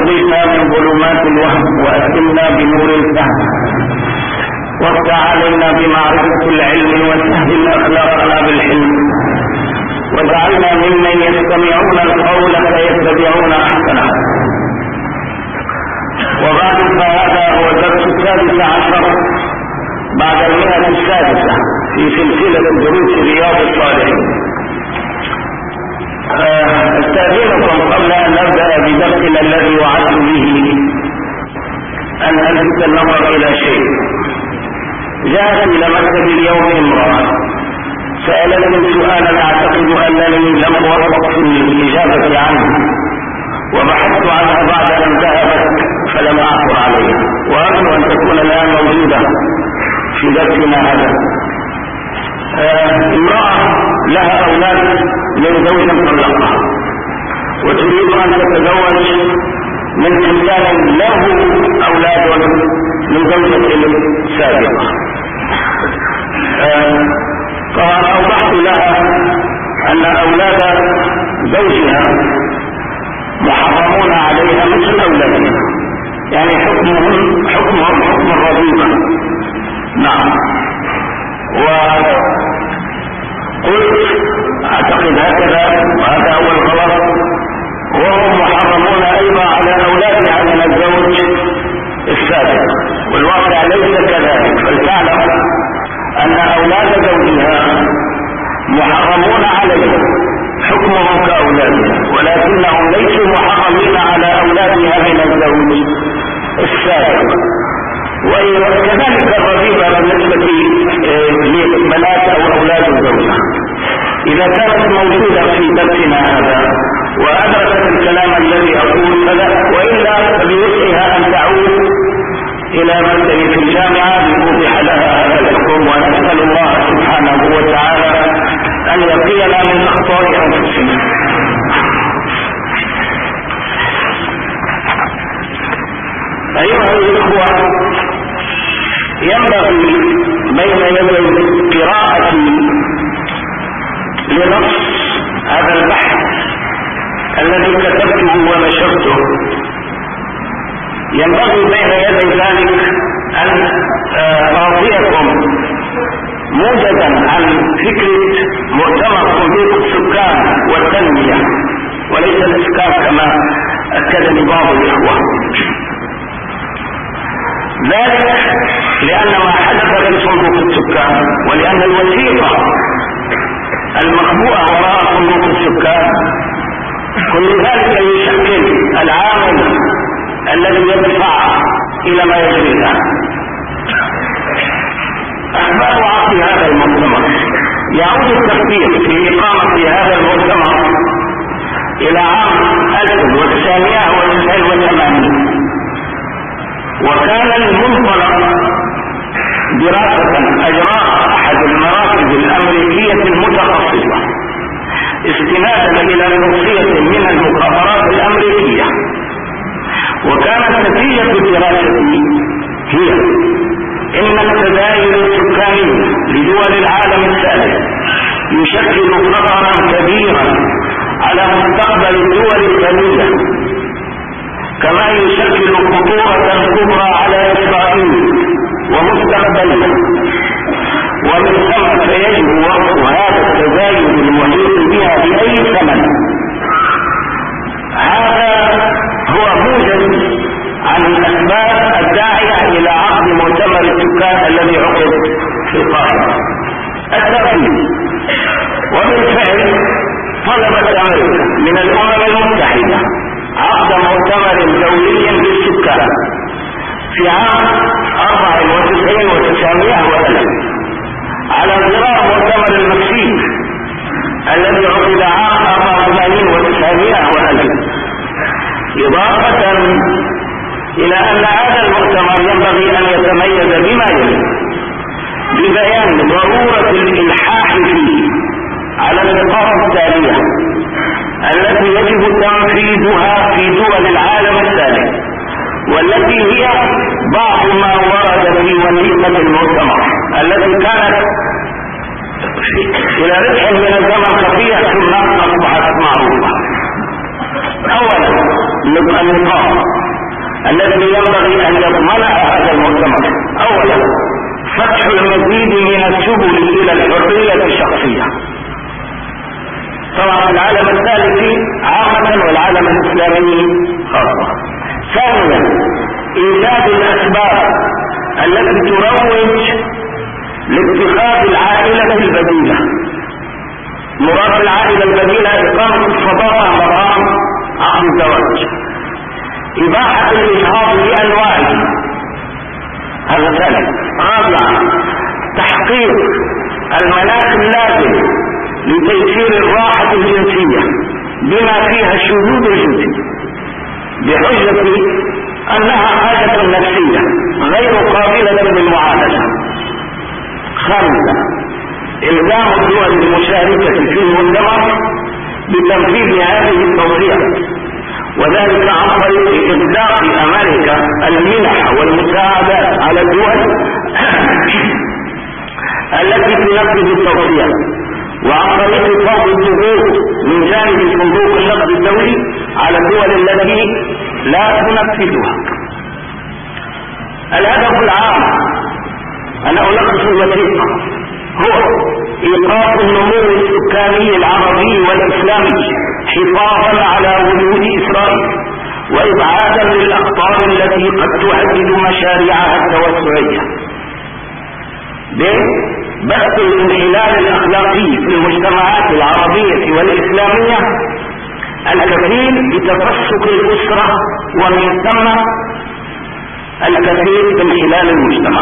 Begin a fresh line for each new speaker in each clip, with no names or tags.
أخرجنا من ظلمات الوهم وأكرمنا بنور الفهم وافتح علينا بمعرفة العلم وسهل أخلاقنا بالحلم واجعلنا ممن يستمعون القول فيتبعون أحسنه. وبعد فهذا هو الدرس 16 بعد 100 في سلسلة دروس رياض الصالحين. استأذنكم قبل أن نبدأ بدرسنا الذي وعدت به أن ألفت النظر إلى شيء. جاءت إلى مكتب اليوم امرأة سألتني سؤالا أعتقد أنني لم أوفق في الإجابة عنه، وبحثت عنها بعد أن ذهبت فلم أعثر عليها، وأرجو أن تكون الآن موجودة في درسنا هذا. امرأة لها أولاد من زوج طلقها وتريد أن تتزوج من إنسان له أولاد من زوجة سابقة. فأوضحت لها أن أولاد زوجها محرمون عليها مثل أولادها، يعني حكمهم حكم الرضيعة. نعم. وقلت أعتقد هكذا وهذا هو الغلط، وهم محرمون أيضا على أولادها من الزوج السابق، والواقع ليس كذلك. فلتعلم أن أولاد زوجها محرمون عليها حكمهم كأولادها، ولكنهم ليسوا محرمين على أولادها من الزوج السابق. وكذلك الرغيبة بالنسبة لبنات أو أولاد زوجها إذا كانت موجودة في درسنا هذا وأدركت الكلام الذي أقول فلا، وإلا فبوسعها أن تعود إلى مكتب في الجامعة ليوضح لها هذا الحكم. ونسأل الله سبحانه وتعالى أن يقينا من أخطاء أنفسنا. أيها الإخوة، ينبغي بين يدي قراءة لنص هذا البحث الذي كتبته ونشرته، ينبغي بين يدي ذلك أن أعطيكم موجزا عن فكرة مؤتمر صندوق السكان والتنمية وليس الإسكان كما أكدني بعض الإخوة. ذلك لأن ما حدث في صندوق السكان ولأن الوثيقة المخبوءة وراء صندوق السكان كل ذلك يشكل العامل الذي يدفع إلى ما يجري الآن. أسباب عقد هذا المؤتمر يعود التفكير في إقامة هذا المؤتمر إلى عام 1989، وكان المنطلق دراسة أجراها أحد المراكز الأمريكية المتخصصة استنادا إلى توصية من المخابرات الأمريكية. وكانت نتيجة الدراسة هي إن التزايد السكاني لدول العالم الثالث يشكل خطرا كبيرا على مستقبل الدول الغنية، كما يشكل خطورة كبرى على إسرائيل ومستقبلها، ومن ثم فيجب وقف هذا التزايد المحيط بها بأي ثمن. هذا هو موجز عن الأسباب الداعية إلى عقد مؤتمر السكان الذي عقد في القاهرة. الترتيب، وبالفعل طلبت أمريكا من الأمم المتحدة عقد مؤتمر دولي للسكان في عام 94 و900 على غرار مؤتمر المكسيك الذي عقد عام 84 و900، إضافة إلى أن هذا المؤتمر ينبغي أن يتميز بما يلي: ببيان ضرورة الإلحاح فيه على النقاط التالية التي يجب تنفيذها في دول العالم الثالث، والتي هي بعض ما ورد في وثيقة المؤتمر التي كانت إلى ربح من الزمن خفية ثم أصبحت معروفة. أولا، النظام الذي ينبغي أن يضمنها هذا المؤتمر. أولا فتح المزيد من السبل إلى الحرية الشخصية، طبعا العالم الثالثي عامة والعالم الإسلامي خاصة. ثانيا إيجاد الأسباب التي تروج لاتخاذ العائلة البديلة. مراد العائلة البديلة إقامة الصداقة مقام عقد الزواج، إباحة الإجهاض بأنواعه، هذا ثالث. رابعا تحقيق المناخ اللازم لتيسير الراحة الجنسية بما فيها الشذوذ الجنسي بحجة أنها حاجة نفسية غير قابلة للمعالجة. خامسا إلزام الدول المشاركة في المؤتمر بتنفيذ هذه التوصيات، وذلك عن طريق إطلاق أمريكا المنح والمساعدات على الدول التي تنفذ التوصيات، وعن طريق فرض الضغوط من جانب صندوق النقد الدولي على الدول التي لا تنفذها. الهدف العام، أنا ألخص الوثيقة، هو إيقاف النمو السكاني العربي والإسلامي حفاظا على وجود إسرائيل، وإبعادا للأخطار التي قد تهدد مشاريعها التوسعية. بث الانحلال الأخلاقي في المجتمعات العربية والإسلامية الكثير بتفسق الأسرة، ومن ثم الكثير بانحلال المجتمع.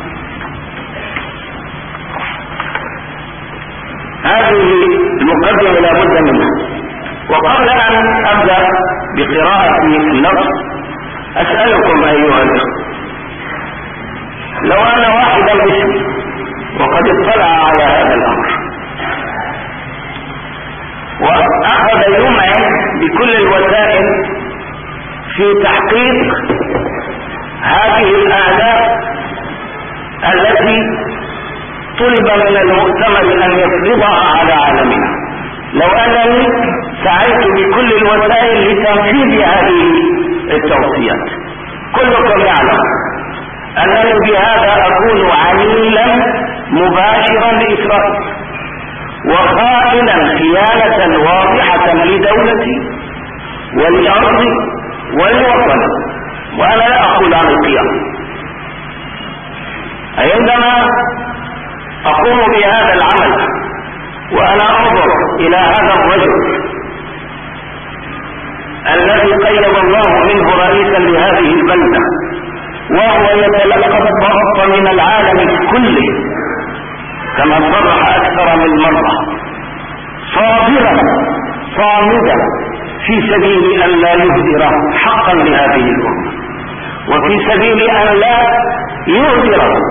هذه المقدمة لا بد منها. وقبل أن أبدأ بقراءة النص أسألكم أيها الأخوة، لو أن واحدا مثلي وقد اطلع على هذا الأمر وأخذ يمعن بكل الوسائل في تحقيق هذه الأهداف التي طلب من المؤتمر أن يفرضها على عالمنا، لو أنني سعيت بكل الوسائل لتنفيذ هذه التوصيات، كلكم يعلم أنني بهذا أكون عميلا مباشرا لإسرائيل وخائنا خيانة واضحة لدولتي ولأرضي والوطن، وأنا لا أقول عن القيام. عندما أقوم بهذا العمل وأنا أنظر إلى هذا الرجل الذي قيم الله منه رئيسا لهذه البلدة، وهو يتلقى الضغط من العالم كله كما صرح أكثر من مرة، صابرا صامدا في سبيل أن لا يهدر حقا لهذه الأمة، وفي سبيل أن لا يهدر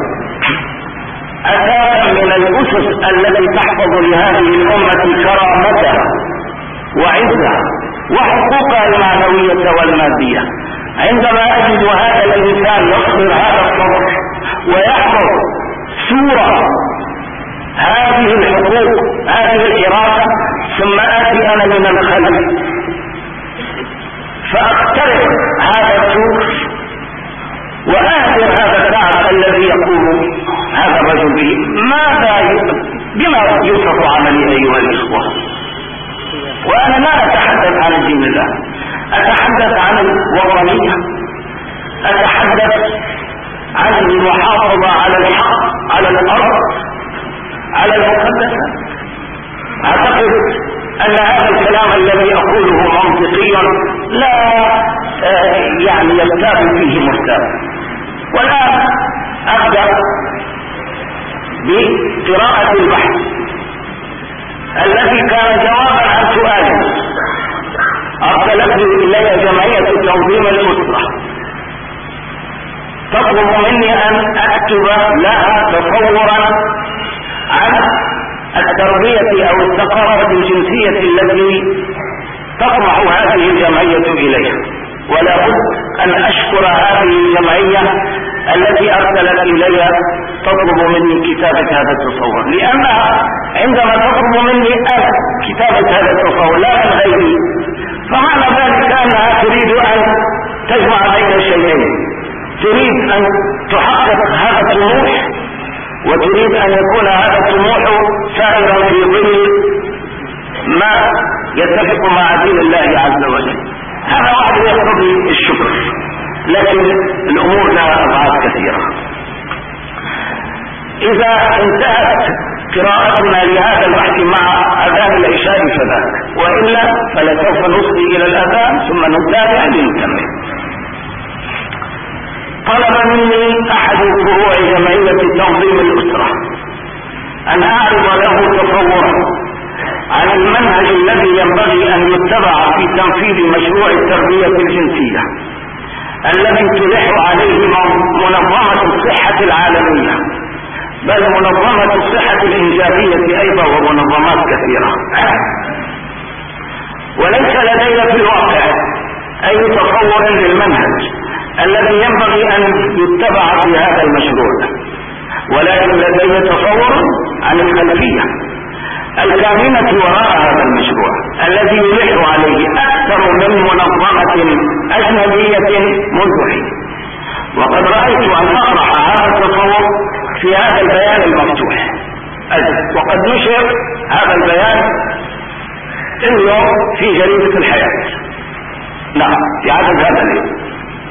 أساسا من الأسس التي تحفظ لهذه الأمة كرامتها وعزها وحقوقها المعنوية والمادية. عندما أجد هذا الإنسان يصبر هذا الصبر ويحفظ صورة هذه الحقوق هذه الإرادة، ثم آتي أنا من الخلف فأخترق هذا السور وأهدر هذا التعب الذي يقوم هذا الرجل به. بما يوصف عملي أيها الإخوة؟ وأنا لا أتحدث عن دين الله، أتحدث عن الوطنية، أتحدث عن المحافظة على الحق، على الأرض، على المقدسة. أعتقد أن هذا الكلام الذي أقوله منطقيا لا يعني يرتاب فيه مرتاب. والآن أبدأ بقراءة البحث الذي كان جوابا عن سؤال أرسلته إلي جمعية تنظيم الأسرة، تطلب مني أن أكتب لها تصورا عن التربية أو الثقافة الجنسية التي تطمح هذه الجمعية إليها. ولا بد أن أشكر هذه الجمعية التي أرسلت إلي تطلب مني كتابة هذا التصور، لأنها عندما تطلب مني أنا كتابة هذا التصور لا من غيري، فمعنى ذلك أنها تريد أن تحقق هذا الطموح وتريد أن يكون هذا الطموح سائرا في ظل ما يتفق مع دين الله عز وجل. هذا واحد يقتضي الشكر، لكن الأمور لها أبعاد كثيرة. إذا انتهت قراءتنا لهذا البحث مع أذان العشاء فذاك، وإلا فلسوف نصغي إلى الأذان ثم نتابع لنكمل. طلب مني أحد فروع جمعية تنظيم الأسرة أن أعرض له تصورا عن المنهج الذي ينبغي أن يتبع في تنفيذ مشروع التربية الجنسية الذي تلح عليه منظمة الصحة العالمية، بل منظمة الصحة الإنجابية أيضا ومنظمات كثيرة. وليس لدي في الواقع أي تصور للمنهج الذي ينبغي أن يتبع في هذا المشروع، ولكن لدي تصور عن الخلفية الكامنة وراء هذا المشروع الذي يلح عليه أكثر من منظمة أجنبية منذ حين. وقد رأيت أن أطرح هذا التصور في هذا البيان المفتوح، وقد نشر هذا البيان اليوم في جريدة الحياة، نعم في عدد هذا اليوم.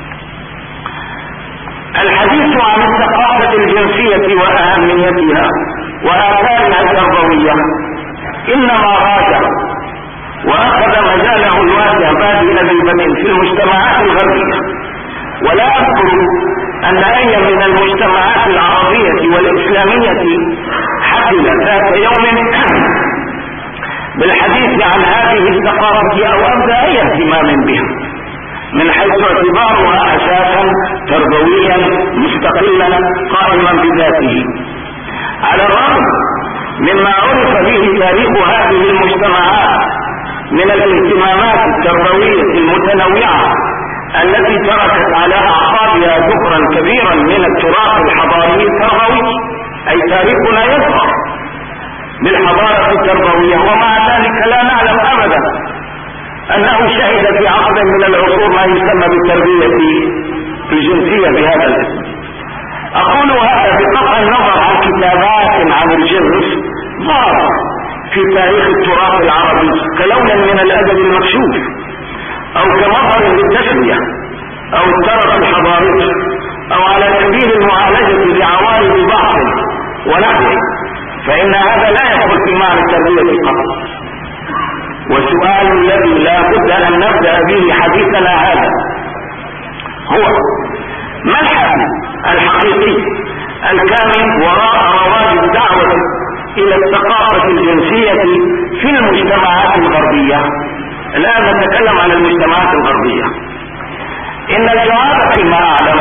الحديث عن الثقافة الجنسية وأهميتها وآثارها التربوية إنما راجع وأخذ مجاله الواسع بادئا بالبدء في المجتمعات الغربية، ولا أذكر أن أي من المجتمعات العربية والإسلامية حفل ذات يوم بالحديث عن هذه الثقافة أو أبدى أي اهتمام بها من حيث اعتبارها أساسا تربويا مستقلا قائما بذاته، على الرغم مما عرف به تاريخ هذه المجتمعات من الاهتمامات التربوية المتنوعة التي تركت على أعقابها ذكرا كبيرا من التراث الحضاري التربوي. أي تاريخنا يظهر بالحضارة التربوية، ومع ذلك لا نعلم أبدا أنه شهد في عقد من العصور ما يسمى بالتربية الجنسية بهذا الاسم. أقول هذا بقطع النظر عن كتابات عن الجنس ظهر في تاريخ التراث العربي كلون من الأدب المكشوف أو كمظهر للتسوية أو الترف الحضاري أو على سبيل المعالجة لعوارض بعض ونحوه، فإن هذا لا يدخل في معنى التربية قط. والسؤال الذي لا بد أن نبدأ به حديثنا هذا هو ما الحل الحقيقي الكامن وراء رواج الدعوة إلى الثقافة الجنسية في المجتمعات الغربية؟ الآن نتكلم عن المجتمعات الغربية. إن الجواب فيما أعلم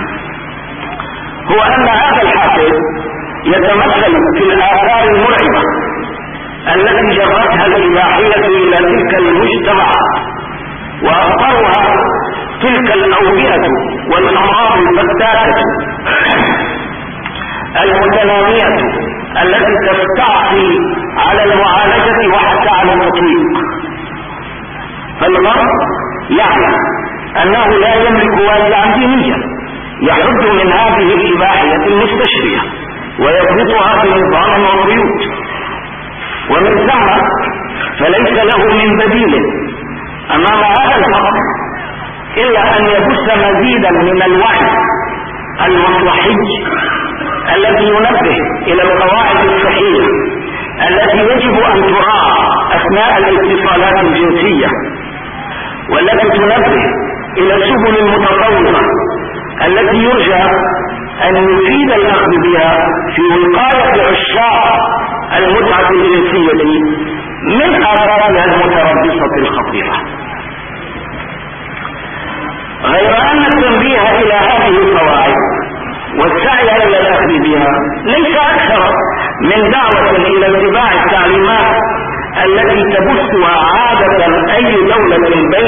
هو أن هذا الحافز يتمثل في الآثار المرعبة التي جرتها الإباحية إلى تلك المجتمعات، وأخطرها تلك الأوبئة والأمراض الفتاكة المتنامية التي تستعصي على المعالجة وحتى على التطبيق. فالغرب يعلم أنه لا يملك واجعا دينيا يحد من هذه الإباحية المستشرية ويضبطها بنظام وقيود، ومن ثم فليس له من بديل أمام هذا الخطر إلا أن يبث مزيدا من الوعي المصلحي الذي ينبه إلى القواعد الصحية التي يجب أن تراعى أثناء الاتصالات الجنسية، والتي تنبه إلى السبل المتطورة التي يرجى أن يفيد الأخذ بها في وقاية عشاق المتعة الجنسية من آثارها المتربصة الخطيرة. غير أن التنبيه إلى هذه القواعد والسعي إلى الأخذ بها ليس أكثر من دعوة إلى اتباع التعليمات التي تبثها عادة أي دولة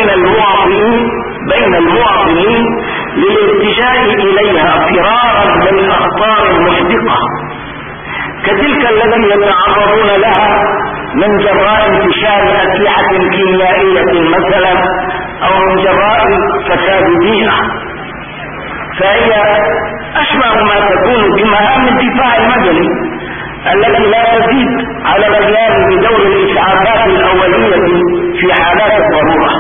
بين المواطنين للالتجاء إليها فرارا من الأخطار المحدقة كتلك التي يتعرضون لها من جراء انتشار أسلحة كيميائية مثلا أو من جراء فساد بيئة فهي أشبه ما تكون بمهام الدفاع المدني التي لا تزيد على القيام بدور الإسعافات الأولية في حالات الضرورة.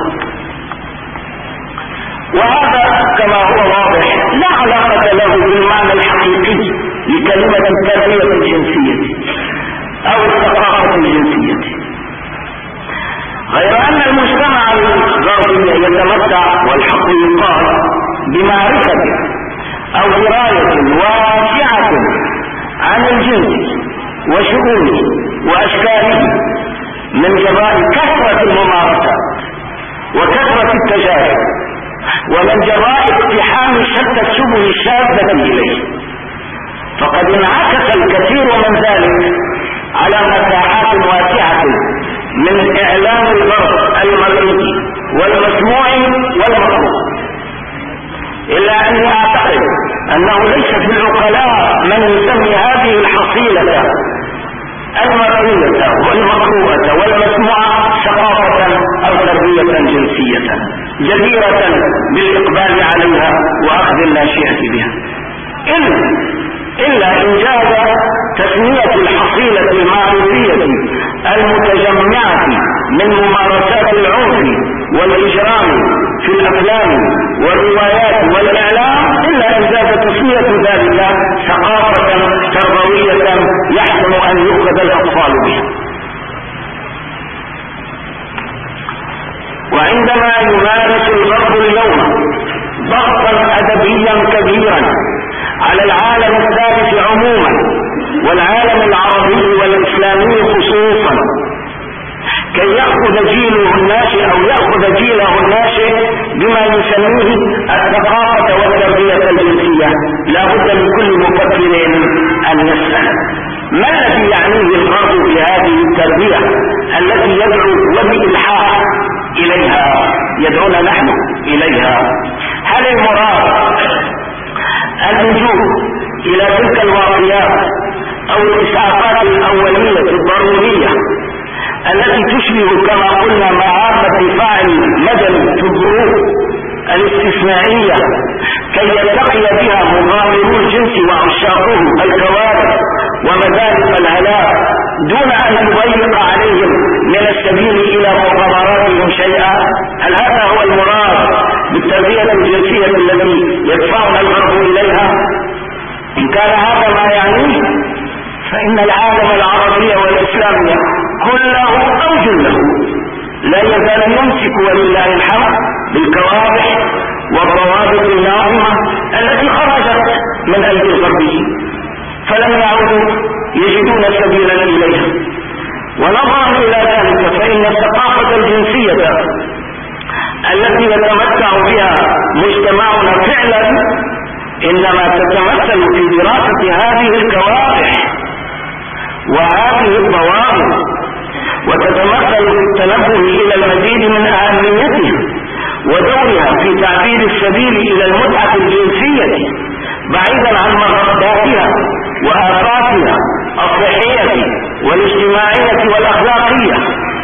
وهذا كما هو واضح لا علاقة له بالمعنى الحقيقي لكلمة التربية الجنسية أو الثقافة الجنسية، غير أن المجتمع الغربي يتمتع والحق يقال بمعرفة أو دراية واسعة عن الجنس وشؤونه وأشكاله من جراء كثرة الممارسات وكثرة التجارب، ومن جراء اقتحام شتى السبل الشاذة إليه. فقد انعكس الكثير من ذلك على مساحات واسعة من إعلام الغرب المرئي والمسموع والمقروء، إلا أني أعتقد أنه ليس في العقلاء من يسمي هذه الحصيلة المرئية والمقروءة والمسموعة ثقافة أو تربية جنسية جديرة بالإقبال عليها وأخذ الناشئة بها، إلا إن جاز تسمية الحصيلة المعروفية المتجمعة من ممارسات العنف والإجرام في الأفلام والروايات والإعلام، إلا إن جاز تسمية ذلك ثقافة تربوية يحسن أن يؤخذ الأطفال بها. وعندما يمارس الغرب اليوم ضغطا أدبيا كبيرا على العالم الثالث عموما والعالم العربي والإسلامي خصوصا كي يأخذ جيله الناشئ أو يأخذ جيله الناشئ بما يسميه الثقافة والتربية الجنسية، لا بد لكل مفكر أن يسأل ما الذي يعنيه الغرب بهذه التربية التي يدعو وبإلحاح إليها يدعونا نحن إليها؟ هل المراد اللجوء إلى تلك الواقعات أو الإسعافات الأولية الضرورية التي تشبه كما قلنا مهام الدفاع المدني في الظروف الاستثنائية كي يلتقي بها مغامرو الجنس وعشاقه الكوارث ومذاهب الهلاك دون أن يضيق عليهم من السبيل إلى مغامراتهم شيئا؟ هل هذا هو المراد بالتربية الجنسية التي يدفعنا الغرب إليها؟ إن كان هذا ما يعنيه فإن العالم العربي والإسلامي كله أو جله لا يزال يمسك ولله الحمد بالكوابح والضوابط الناظمة التي خرجت من أيدي الغربيين، فلم يعودوا يجدون سبيلا إليها. ونظرا إلى ذلك فإن الثقافة الجنسية التي يتمتع بها مجتمعنا فعلا إنما تتمثل في دراسة هذه الكوابح وهذه الضوابط، وتتمثل في التنبه إلى المزيد من أهميتها ودورها في تعبير السبيل إلى المتعة الجنسية بعيدا عن مغرضاتها وآفاتها الصحية والاجتماعية والأخلاقية.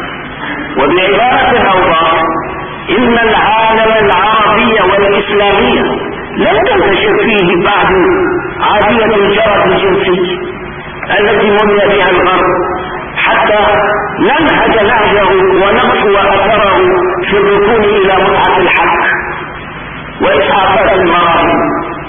وبعبارة أوضح إن العالم العربي والإسلامي لم تنتشر فيه بعد عادية الجرس الجنسي التي مني بها الغرب حتى ننهج نهجه ونقصو أثره في الركون إلى متعة الحق وإسعافات المراهب.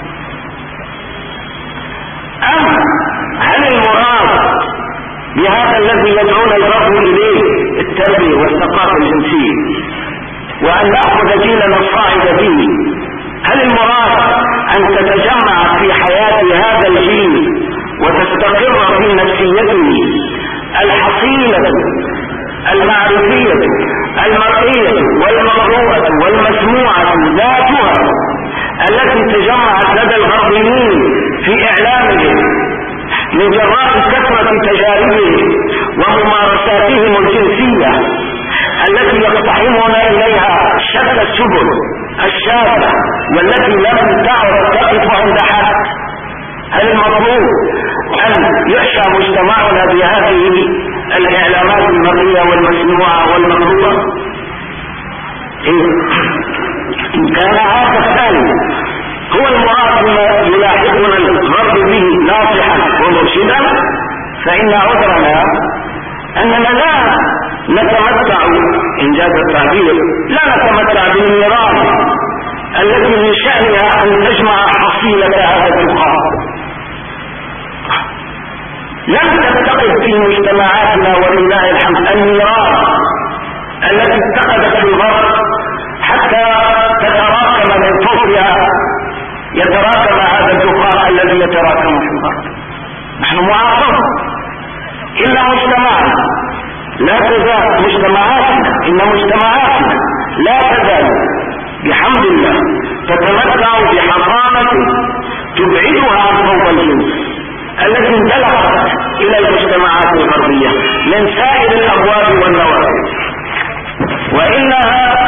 أم هل المراد بهذا الذي يدعون الغرب إليه التربية والثقافة الجنسية وأن نأخذ جيلنا الصاعد به؟ هل المراد أن تتجمع في حياة هذا الجيل وتستقر في نفسيته الحصيلة المعرفية المرئية والمقروءة والمسموعة ذاتها التي تجمعت لدى الغربيين في إعلامهم من جراء كثرة تجاربهم وممارساتهم الجنسية التي يقتحمون إليها شتى السبل الشاذة والتي لم تعد تقف عند حد؟ هل المطلوب أن يحشى مجتمعنا بهذه الإعلامات المرئية والمسموعة والمقروءة؟ إن كان هذا الثاني هو المراد ما يلاحقنا الغرب به ناصحا ومرشدا، فإن عذرنا أننا لا نتمتع، إن جاز التعبير، لا نتمتع بالنيران التي من شأنها أن تجمع حصيلة هذا الدخان. لم تتقد في مجتمعاتنا ولله الحمد النيران التي اتخذت في الغرب حتى تتراكم من فوقها، يتراكم هذا الدخان الذي يتراكم في الغرب. نحن معاقبون إلا مجتمعنا لا تزال مجتمعاتنا، إن مجتمعاتنا لا تزال بحمد الله تتمتع بحضانة تبعدها عن فوق الجنس التي انطلقت إلى المجتمعات الغربية من سائر الأبواب والنوافذ، وإنها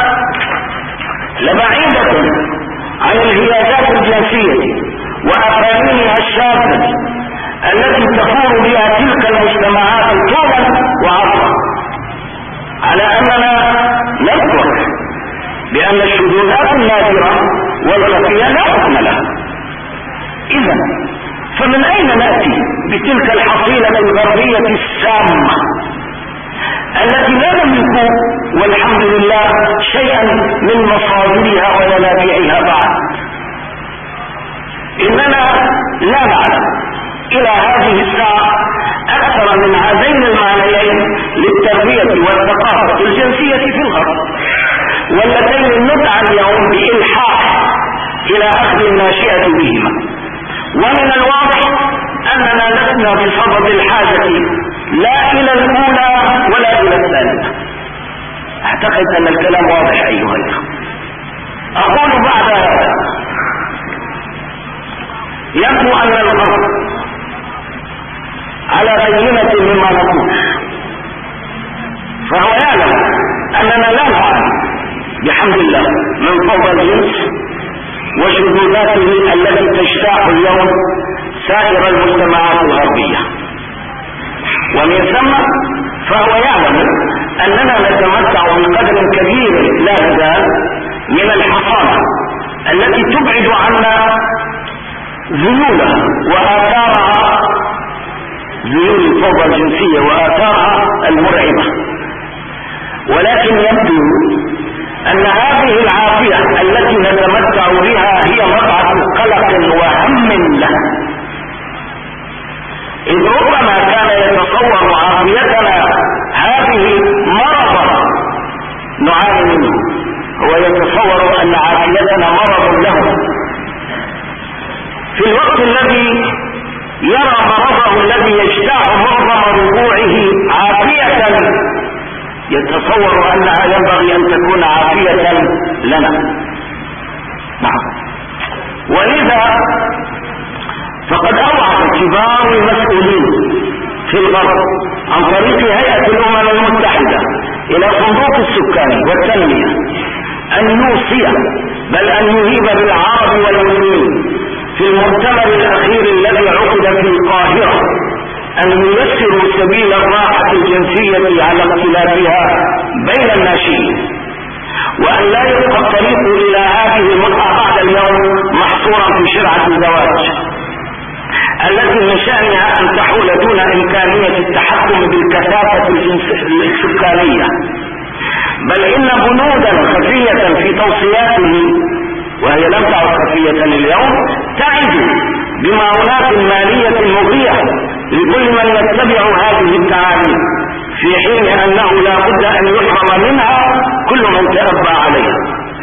لبعيدة عن الهياجات الجنسية وأفانيها الشاذة التي تفور بها تلك المجتمعات طولا وعرضا، على أننا نذكر بأن الشذوذات النادرة والخفية لا حكم لها. إذا فمن أين نأتي بتلك الحصيلة الغربية السامة التي لا نملك والحمد لله شيئا من مصادرها ومنابعها بعد؟ إننا لا نعلم إلى هذه الساعة أكثر من هذين المعنيين للتربية والثقافة الجنسية في الغرب، واللتين ندعى اليوم بإلحاح إلى أخذ الناشئة بهما. ومن الواضح أننا لسنا بصدد الحاجة لا إلى الأولى ولا إلى الثانية. أعتقد أن الكلام واضح أيها الأخوة. أقول بعد هذا يبدو أن الغرب على بينة مما نقول، فهو يعلم أننا لا نعلم بحمد الله من فوق الجنس وشذوذاته التي تجتاح اليوم سائر المجتمعات الغربية، ومن ثم فهو يعلم أننا نتمتع بقدر كبير لا يزال من الحصانة التي تبعد عنا ذيولها وآثارها، ذيول الفوضى الجنسية وآثارها المرعبة. ولكن يبدو أن هذه العافية التي نتمتع بها هي مبعث قلق وهم له، إذ ربما كان يتصور عافيتنا هذه مرضا نعاني منه، هو يتصور أن عافيتنا مرض له في الوقت الذي يرى مرضه الذي يجتاح معظم رجوعه عافية، يتصور أنها ينبغي أن تكون عافية لنا. نعم. ولذا فقد أوعد كبار المسؤولين في الغرب عن طريق هيئة الأمم المتحدة إلى صندوق السكان والتنمية أن يوصي بل أن يهيب بالعرب والمسلمين في المؤتمر الأخير الذي عقد في القاهرة أن ييسروا سبيل الراحة الجنسية على اختلافها بين الناشئين، وأن لا يبقى الطريق إلى هذه المتعة بعد اليوم محصورا في شرعة الزواج التي من شأنها أن تحول دون إمكانية التحكم بالكثافة السكانية، بل إن بنودا خفية في توصياته، وهي لم تعد خفية اليوم، تعد بمعونات مالية مغرية لكل من يتبع هذه التعاليم، في حين أنه لا بد أن يحرم منها كل من تأبى عليها.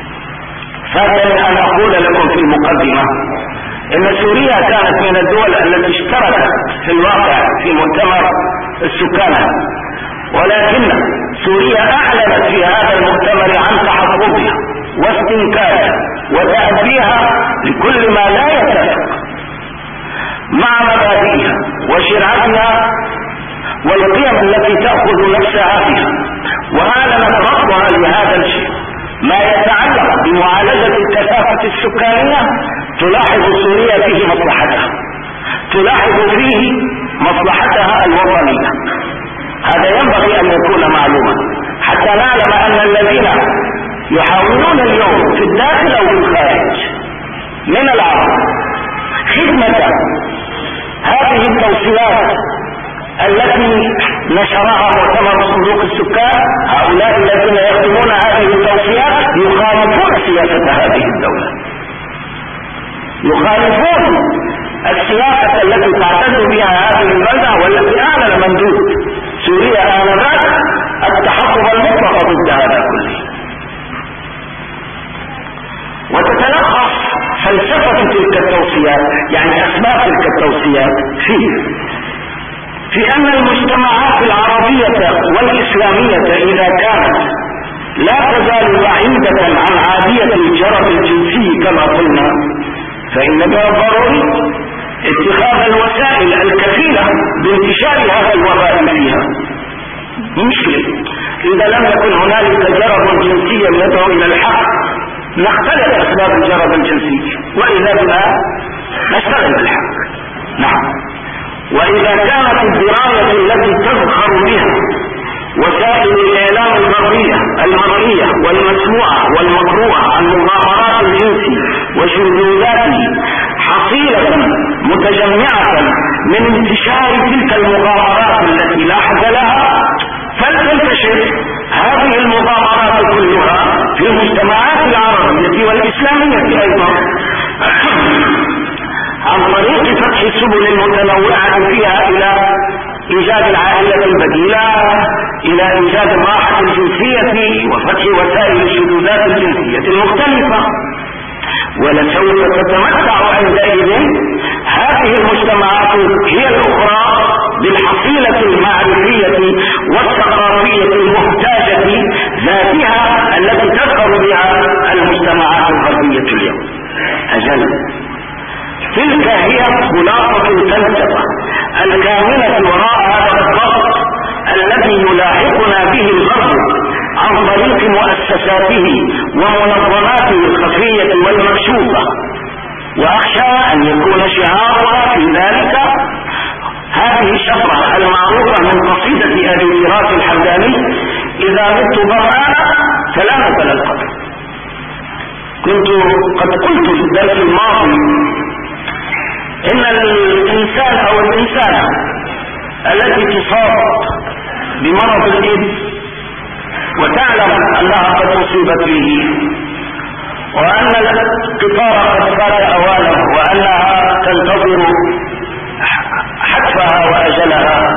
فاتني أن أقول لكم في المقدمة إن سوريا كانت من الدول التي اشتركت في الواقع في مؤتمر السكان، ولكن سوريا أعلنت في هذا المؤتمر عن تحفظها واستنكارها وتأبيها لكل ما لا يتفق مع مبادئها وشرعتها والقيم التي تأخذ نفسها فيها، وأعلنت رفضها لهذا الشيء. ما يتعلق بمعالجة الكثافة السكانية تلاحظ سوريا فيه مصلحتها، تلاحظ فيه مصلحتها الوطنية. هذا ينبغي أن يكون معلوما حتى نعلم أن الذين يحاولون اليوم في الداخل أو في الخارج من العرب قيمة هذه التوصيات التي نشرها مؤتمر صندوق السكان، هؤلاء الذين يخدمون هذه التوصيات يخالفون سياسة هذه الدولة، يخالفون السياسة التي تعتد بها هذه البلدة والتي أعلن مندوب سوريا آنذاك التحفظ المطلق ضد هذا كله. وتتلخص فلسفة تلك التوصيات، يعني أسباب تلك التوصيات في أن المجتمعات العربية والإسلامية إذا كانت لا تزال بعيدة عن عادية الجرف الجنسي كما قلنا، فإن من الضروري اتخاذ الوسائل الكفيلة بانتشار هذا الوباء فيها. مشكلة إذا لم يكن هنالك جرف جنسي يدعو إلى الحق نختلف أسباب الجرف الجنسي، وإذا بنا نشتغل بالحق. نعم. وإذا كانت الدراية التي تظهر بها وسائل الإعلام المرئية والمسموعة والمقروءة عن مظاهرات الجنس وشذوذاته حصيلة متجمعة من انتشار تلك المظاهرات التي لا حد لها، فلتنتشر هذه المظاهرات كلها في المجتمعات العربية والإسلامية أيضا عن طريق فتح السبل المتنوعة فيها إلى إيجاد العائلة البديلة، إلى إيجاد الراحة الجنسية وفتح وسائل الشذوذات الجنسية المختلفة. ولسوف تتمتع عندئذ هذه المجتمعات هي الأخرى بالحصيلة المعرفية والثقافية المحتاجة ذاتها التي تظهر بها المجتمعات الغربية اليوم. أجل تلك هي خلاصة الفلسفة الكامنة وراء هذا الضغط الذي يلاحقنا به الغرب عن طريق مؤسساته ومنظماته الخفية والمكشوفة. وأخشى أن يكون شعارها في ذلك هذه الشفرة المعروفة من قصيدة أبي فراس الحمداني: إذا مت ظمآنا فلا نزل القبر. كنت قد قلت في الدرس الماضي إن الإنسان أو الإنسانة التي تصاب بمرض الإيدز وتعلم أنها قد أصيبت به وأن القطار قد فات أوانه وأنها تنتظر حتفها وأجلها،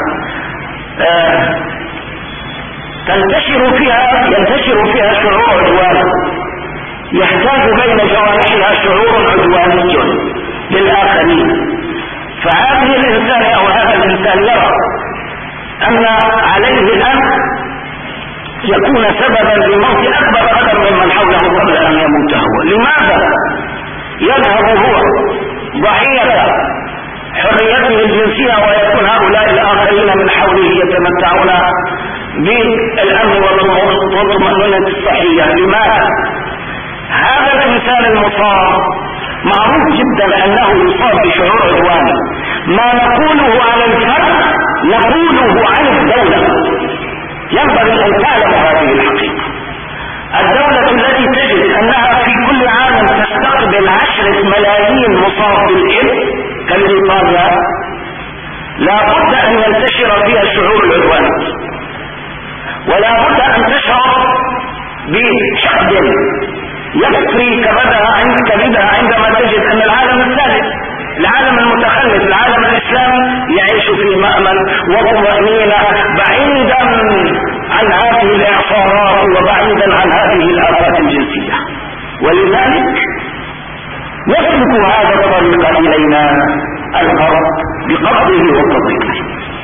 ينتشر فيها شعور عدواني، يحتاج بين جوانحها شعور عدواني للآخرين. فهذه الإنسان أو هذا الإنسان يرى أن عليه أن يكون سببا لموت أكبر قدر ممن حوله قبل أن يموت هو. لماذا يذهب هو ضحية حريته الجنسية ويكون هؤلاء الآخرين من حوله يتمتعون بالأمن والطمأنينة الصحية؟ لماذا؟ هذا الإنسان المصاب معروف جدا أنه يصاب بشعور عدواني. ما نقوله على الفرد نقوله عن الدولة. ينبغي أن تعلم هذه الحقيقة. الدولة التي تجد أنها في كل عام تستقبل 10 ملايين مصاب بالإيدز كالبريطانيا لا بد أن ينتشر فيها الشعور العدواني، ولا بد أن تشعر بشحذ يفري كبدها عندما تجد أن العالم الثالث، العالم المتخلف، العالم الإسلامي يعيش في مأمن وطمأنينة بعيدا عن هذه الإعصارات وبعيدا عن هذه الآفات الجنسية. ولذلك يسلك هذا الطريق إلينا الغرب بقبضه وتضييقه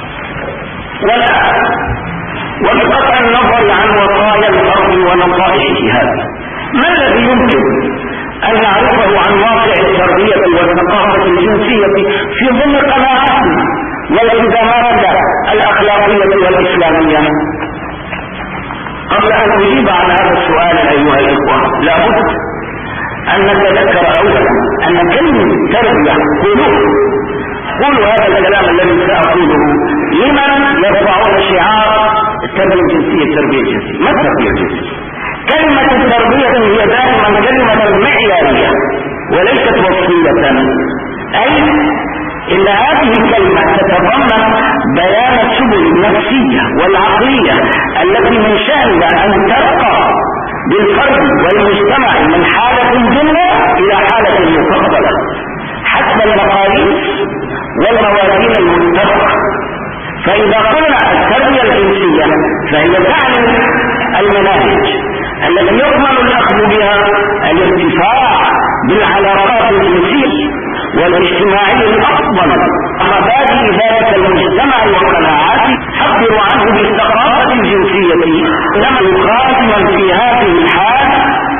وبقطع النظر عن وصايا الغرب ونصائحه هذه. ما الذي يمكن أن نعرفه عن واقع التربية والثقافة الجنسية في ضمن قناعاتنا والالتزامات الأخلاقية والإسلامية؟ قبل أن أجيب عن هذا السؤال أيها الإخوة لابد أن نتذكر أولا أن كلمة تربية قولوا هذا الكلام الذي سأقوله لمن يرفعون شعار التربية الجنسية. ما التربية الجنسية؟ كلمة التربية هي دائما كلمة معيارية وليست وصفية، أي إن هذه الكلمة تتضمن بيان السبل النفسية والعقلية التي من شأنها أن ترقى بالفرد والمجتمع من حالة جنة إلى حالة مفضلة حسب المقاييس والموازين المتفقة. فإذا قلنا التربية الجنسية فهي تعني المناهج التي يضمن الأخذ بها الارتفاع بالعلاقات الجنسية والاجتماعي الأفضل مبادئ ذلك المجتمع وقناعاته تعبر عنه بالثقافة الجنسية. لما يقاتل في هذه الحال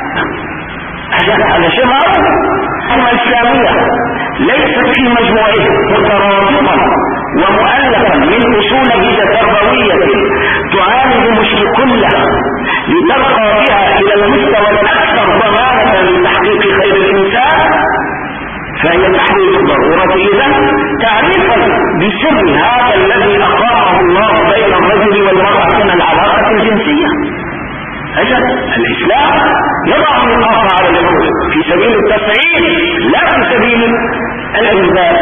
هذا شيء معروف. الإسلامية ليست في مجموعها مترابطا ومؤلفا من أصول تربوية تعالج مشكلها لترقى بها إلى المستوى الأكثر ضمانة لتحقيق خير الإنسان، فهي تحمل الضرورة إذن تعريفا بسر هذا الذي أقامه الله بين الرجل والمرأة من العلاقة الجنسية. أجل الإسلام يضع النقاط على الأمور في سبيل التسعير لا في سبيل الإنزال،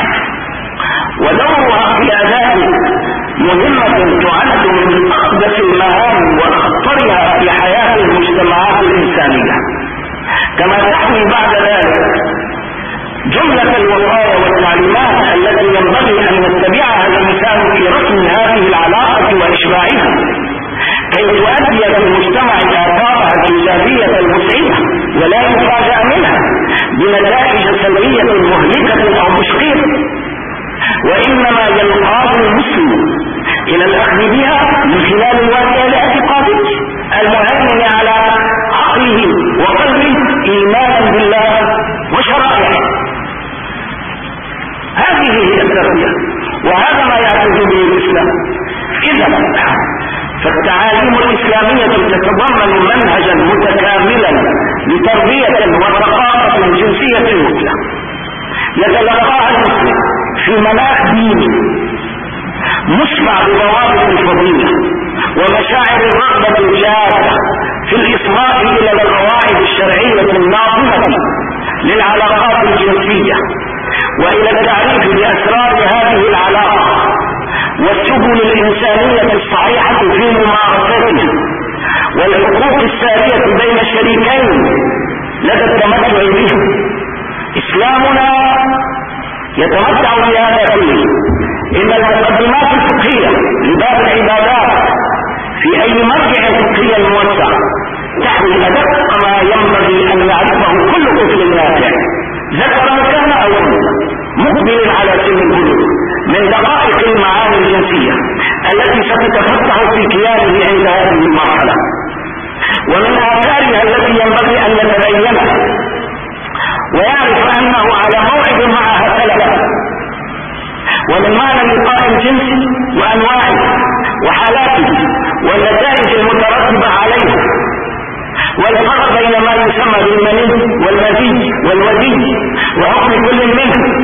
ودورها في أداء مهمة تعد من أقدس المهام وأخطرها في حياة المجتمعات الإنسانية، كما تحمي بعد ذلك جملة الوصايا والتعليمات التي ينبغي أن يتبعها الإنسان في رسم هذه العلاقة وإشباعها كي تؤدي للمجتمع آثارها الإيجابية المسعدة ولا يفاجأ منها بنتائج سلبية مهلكة أو مشقية، وإنما ينقاد المسلم إلى الأخذ بها من خلال الواقع الاعتقادي المهيمن على عقله وقلبه إيمانا بالله وشرائعه. هذه هي التربية وهذا ما يعتز به الإسلام. إذا فالتعاليم الإسلامية تتضمن منهجا متكاملا لتربية وثقافة جنسية مثلى يتلقاها المسلم في مناخ ديني مشبع بضوابط الفضيلة ومشاعر الرغبة الجادة في الإصغاء إلى القواعد الشرعية الناظمة للعلاقات الجنسية وإلى التعريف بأسرار هذه العلاقة والسبل الإنسانية الصحيحة في ممارستها والحقوق السارية بين الشريكين لدى التمتع بهم. إسلامنا يتمتع بهذا كله. إن المقدمات الفقهية لباب العبادات في أي مرجع فقهي موسع تحوي أدق ما ينبغي أن يعرفه كل طفل نافع ذكر كان أو مقبل على سن البلوغ من دقائق المعاني الجنسية التي ستتفتح في كيانه عند هذه المرحلة ومن آثارها التي ينبغي أن يتبينها ويعرف أنه على موعد معها ثلاثة، ومن معنى اللقاء الجنسي وأنواعه وحالاته والنتائج المترتبة عليه والفرق بين ما يسمى بالمني والمزي والودي وحكم كل منه.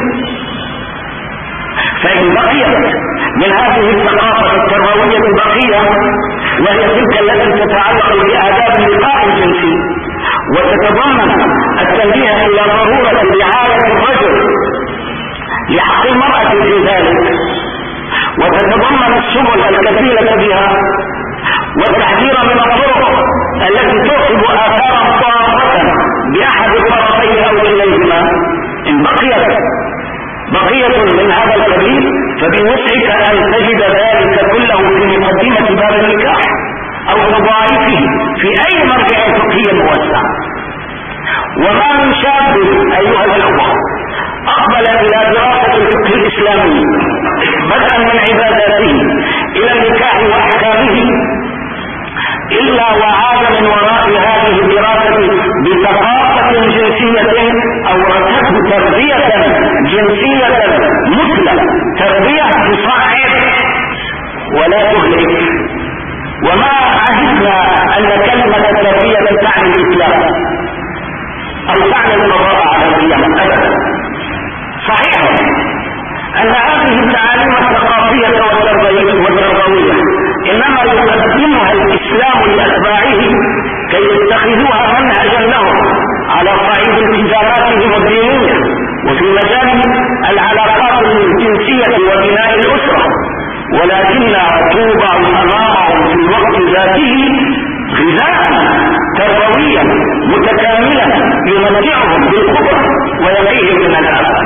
فإن بقيت من هذه الثقافة التربوية البقية وهي تلك التي تتعلق بآداب اللقاء الجنسي وتتضمن التنبيه إلى ضرورة رعاية الرجل لحق المرأة في ذلك وتتضمن السبل الكفيلة بها والتحذير من الطرق التي توصب آثارا ضارة بأحد الطرفين أو كليهما، إن بقية من هذا القبيل فبوسعك أن تجد ذلك كله في مقدمة باب النكاح أو تضاعفه في أي مرجع فقهي موسع. وما من شاب أيها الأخوة أقبل إلى دراسة الفقه الإسلامي بدءا من عباداته إلى النكاح وأحكامه إلا وعاد من وراء هذه الدراسة بثقافة جنسية أورثته تربية جنسية مثلى تربية تصعب ولا تهلك. وما عهدنا أن كلمة التربية تعني الإسلام أو تعني القضاء على القيامة أبدا. صحيح أن هذه التعاليم الثقافية والتربوية إنما يقدمها الإسلام لأتباعه كي يتخذوها منهجا لهم على صعيد التزاماتهم الدينية وفي مجال العلاقات الكبرى ويقيهم من الآفات.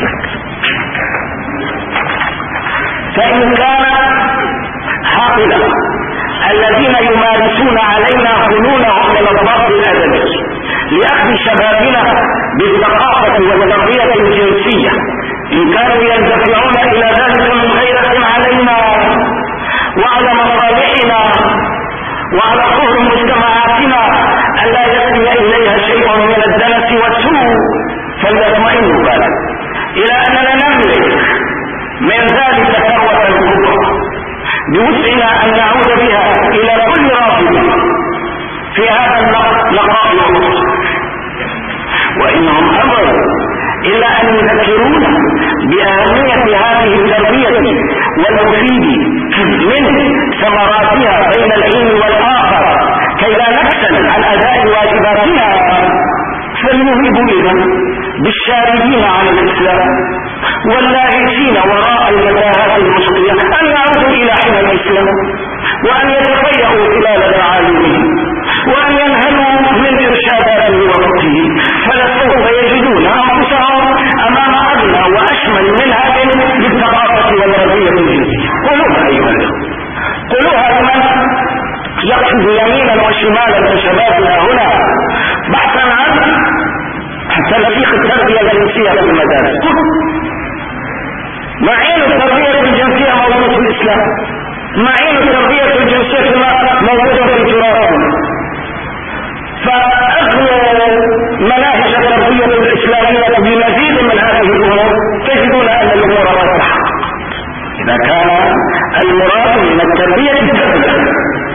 فإن كان هؤلاء الذين يمارسون علينا فنونهم من الضبط الأدبي لأخذ شبابنا بالثقافة والتربية الجنسية إن كانوا يندفعون إلى ذلك من غيرة علينا وعلى مصالحنا وعلى ظهر مجتمعاتنا ألا يسري إليها شيء من الدنس والسوء، فليطمئنوا بالك إلى أننا نملك من ذلك ثروة الكبرى بوسعنا أن نعود بها إلى كل راغب في هذا اللقاء والنصر. وإنهم أمروا إلا أن يذكرونا بأهمية هذه التربية والمفيد من ثمراتها بين الحين والآخر كي لا نكسل عن أداء واجباتنا، فلنهب إذن بالشاردين عن الإسلام واللاهثين وراء المتاهات المشقية أن يعودوا إلى حمى الإسلام وأن يتفيأوا خلال العالمين وأن ينهلوا من إرشادات وقته، فلسوف يجدون أنفسهم أمام أغنى وأشمل منها للثقافة والتربية الجنسية. قولوها أيها الأخوة، قولوها لمن يقصد يمينا وشمالا من شبابنا هنا بحثا عن تنسيق التربية الجنسية في المدارس. معين التربية الجنسية موجودة في الإسلام، معين التربية الجنسية موجودة في تراثنا، فأغلى مناهج التربية الإسلامية بمزيد من هذه الأمور تجدون أن الأمور لا تحقق إذا كان المراد من التربية التربية.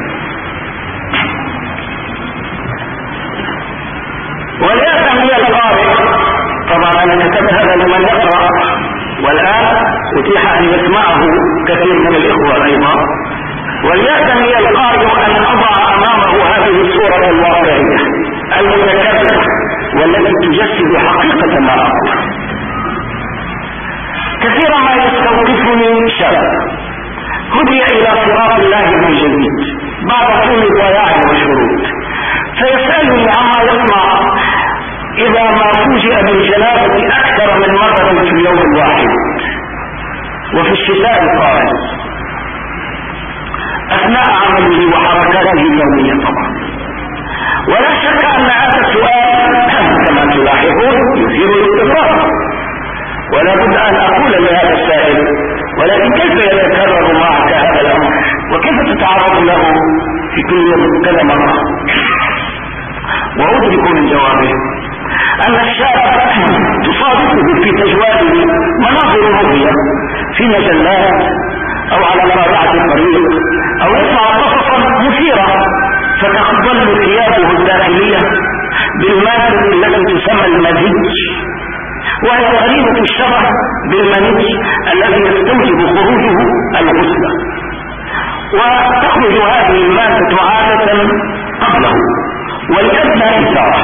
وليأتم هي القارئ، طبعا أنا كتبت هذا لمن يقرأ والآن أتيح أن يسمعه كثير من الإخوة أيضا. وليأتم هي القارئ أن أضع أمامه هذه الصورة الواقعية المتكبرة والتي تجسد حقيقة ما أقول. كثيرا ما يستوقفني شاب هدي إلى صراط الله من جديد بعد طول الضياع والشرود، فيسألني عما يسمع إذا ما فوجئ بالجنابة أكثر من مرة في اليوم الواحد وفي الشتاء القارئ أثناء عمله وحركاته اليومية طبعا. ولا شك أن هذا السؤال كما تلاحظون يثير الاستغراب، ولا بد أن أقول لهذا السائل ولكن كيف يتكرر معك هذا الأمر وكيف تتعرض له في كل يوم كذا مرة؟ وأدرك من جوابه أن الشاب تصادفه في تجواله مناظر مغرية في مجلات أو على قارعة الطريق أو يسمع قصصا مثيرة، فتظل ثيابه الداخلية بالمادة التي تسمى المزيج، وهي قريبة الشبه بالمنج الذي يستوجب خروجه الغسل، وتخرج هذه المادة عادة قبله والأدنى إثارة.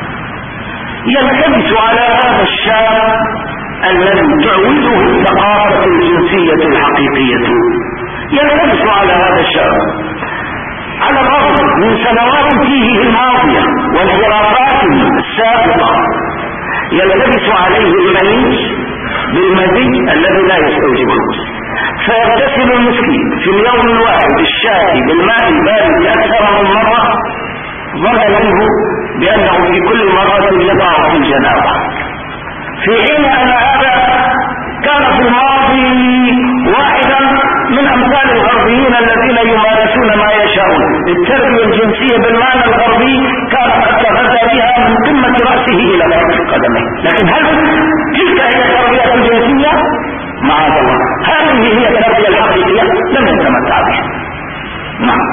يلتبس على هذا الشاب الذي تعوزه الثقافة الجنسية الحقيقية، يلتبس على هذا الشاب على الرغم من سنوات فيه الماضية والانحرافات السابقة، يلتبس عليه المنيج بالمزيج الذي لا يستوجب الغسل، فيغتسل المسكين في اليوم الواحد الشافي بالماء البارد أكثر من مرة، ظن منه بأنه في كل مرة يضع في الجنابة، في حين أن هذا كان في الماضي واحدا من أمثال الغربيين الذين يمارسون ما يشاءون. التربية الجنسية بالمعنى الغربي كان قد تغذى بها من قمة رأسه إلى مرفق قدمه، لكن هل تلك هي التربية الجنسية؟ معاذ الله، هذه هي التربية الحقيقية لم يتمتع بها. نعم،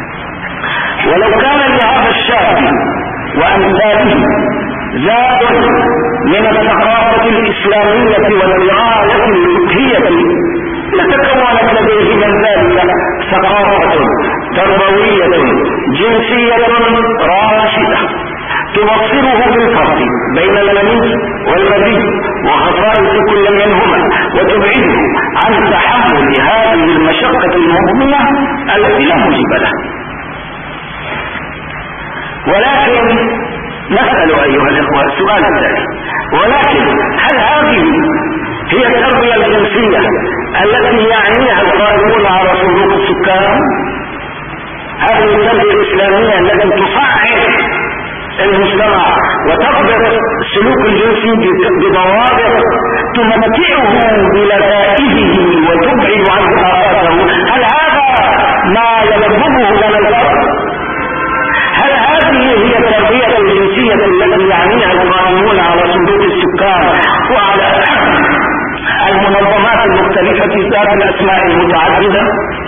ولو كان لهذا الشاب وأمثاله زاد من الثقافة الإسلامية والرعاية الفقهية لتكونت لديه من ذلك ثقافة تربوية جنسية راشدة توصله بالفرق بين المني والمذي وخصائص كل منهما وتبعده عن تحمل هذه المشقة المهمة التي لا موجب لها. ولكن نسأل أيها الإخوة السؤال التالي، ولكن هل هذه هي التربية الجنسية التي يعنيها القائمون على صندوق السكان؟ هذه التربية الإسلامية التي تصعد المجتمع وتقدر السلوك الجنسي بضوابط تمتعه بلذائذه وتبعد عنه آفاته، هل هذا ما يلببه لنا الأرض؟ هل هذه هي التربية الجنسية التي يعنيها القائمون على صندوق السكان وعلى المنظمات المختلفة ذات الأسماء المتعددة؟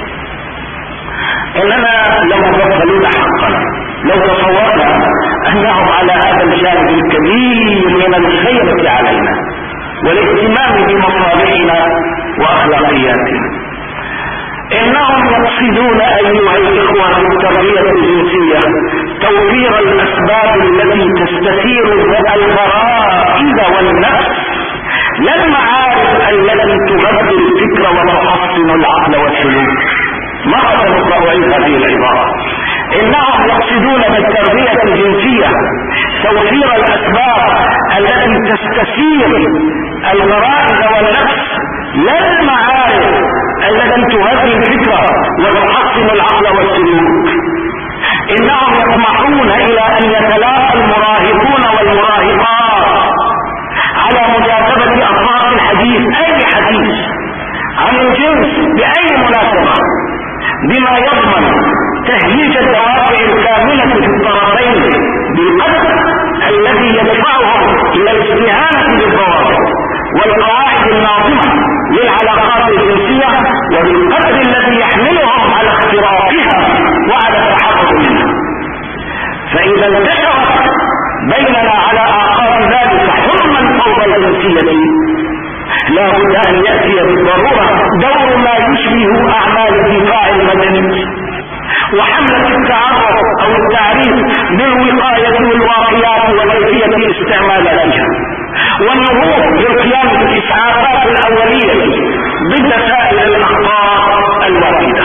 إننا لمغفلون حقا لو تصورنا أنهم على هذا الجانب الكبير من الخيرة علينا والاهتمام بمصالحنا وأخلاقياتنا. إنهم يقصدون أيها الإخوة التربية الجنسية توفير الأسباب التي تستثير الغرائز والنفس، لا المعارف التي تغذي الفكر وتحصن العقل والسلوك. مرة أعيد هذه العبارة، إنهم يقصدون بالتربية الجنسية توفير الأسباب التي تستثير الغرائز والنفس، لا المعارف التي تغذي الفكرة وتحصن العقل والسلوك. إنهم يطمحون إلى أن يتلاقى المراهقون والمراهقات على مجاذبة أخبار الحديث، أي حديث عن الجنس بأي مناسبة، بما يضمن تهييج الدوافع الكاملة في الطرفين بالقدر الذي يدفعهم إلى الاستهانة بالضوابط والقواعد الناظمة للعلاقات الجنسية، وبالقدر الذي يحملهم على اختراقها وعلى التحرر منها. فإذا انتشرت بيننا على أعقاب ذلك حرما الفوضى الجنسية، لا بد أن يأتي بالضرورة دور ما يشبه أعمال الدفاع المدني وحملة التعرف أو التعريف بالوقاية والواقيات وكيفية استعمالها، والنهوض بالقيام بالإسعافات الأولية ضد سائر الأخطار الواردة.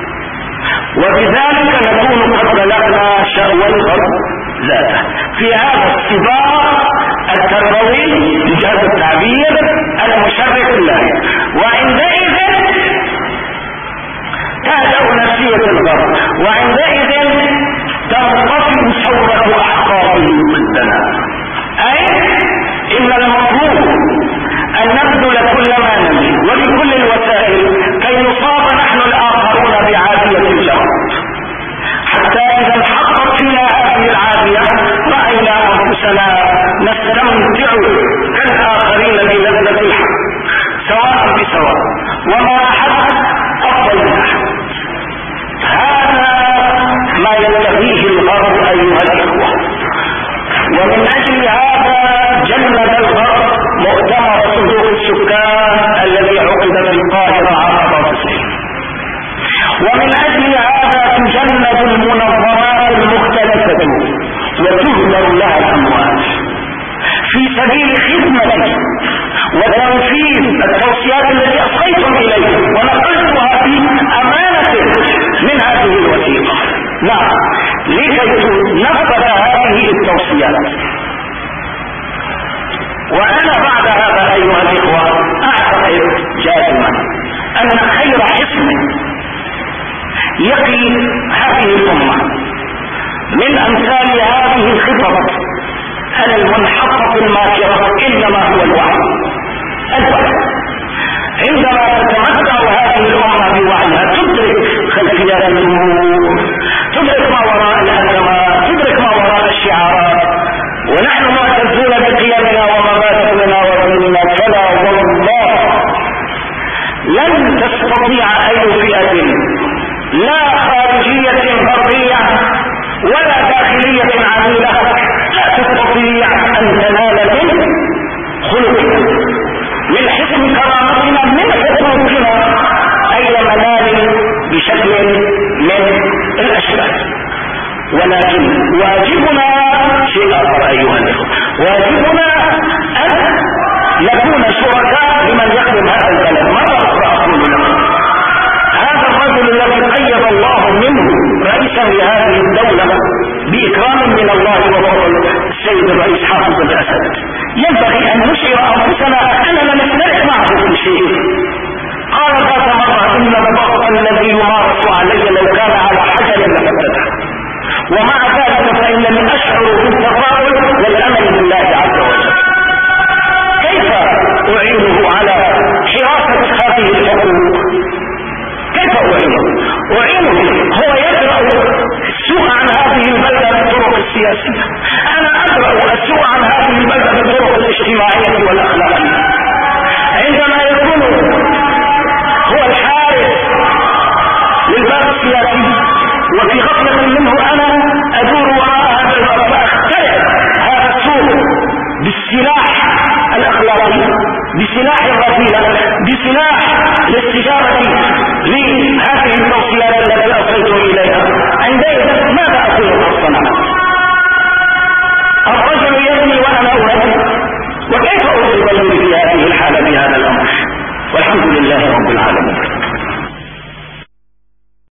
وبذلك نكون قد بلغنا شأوى الغرب ذاته في هذا السباق التربوي بجهاز التعبير المشرف الله، وعندئذ تهدأ نفسية الغرب، وعندئذ تنطفئ ثورة أحقابه ضدنا. أي إن المطلوب أن نبذل كل ما نملك وبكل الوسائل كي نصاب نحن الآخرون بعافية الجرب، حتى إذا انحققت فينا هذه العافية رأينا أنفسنا نستمتع كالآخرين بلذة الحق سواء بسواء، وما أحد أفضل من أحد. هذا ما ينتهيه الغرب أيها الإخوة، ومن أجل هذا جلد الغرب مؤتمر صندوق السكان الذي عقد في القاهرة عام 90، ومن أجل هذا تجند المنظمات المختلفة وتهدر لها الأموال في سبيل خدمة وتنفيذ التوصيات التي أصغيتم إليه ونقلتها في أمانة من هذه الوثيقة. نعم، لكي تنفذ هذه التوصيات. وأنا بعد هذا أيها الإخوة أعتقد جازما أن خير حصن يقي هذه الأمة من أمثال هذه الخطط المنحطة الماكرة إنما هو الوعي. عندما تتمتع هذه الأمة بوعيها تدرك خلفيات الأمور، تدرك ما وراء الأزمات، تدرك ما وراء الشعارات، ونحن معتزون بقيمنا ومبادئنا وديننا، فلا والله لن تستطيع أي فئة لا خارجية غربية ولا داخلية عميلة لا تستطيع أن تنال الأخلاقي، بسلاح الرذيلة، بسلاح الاستجابة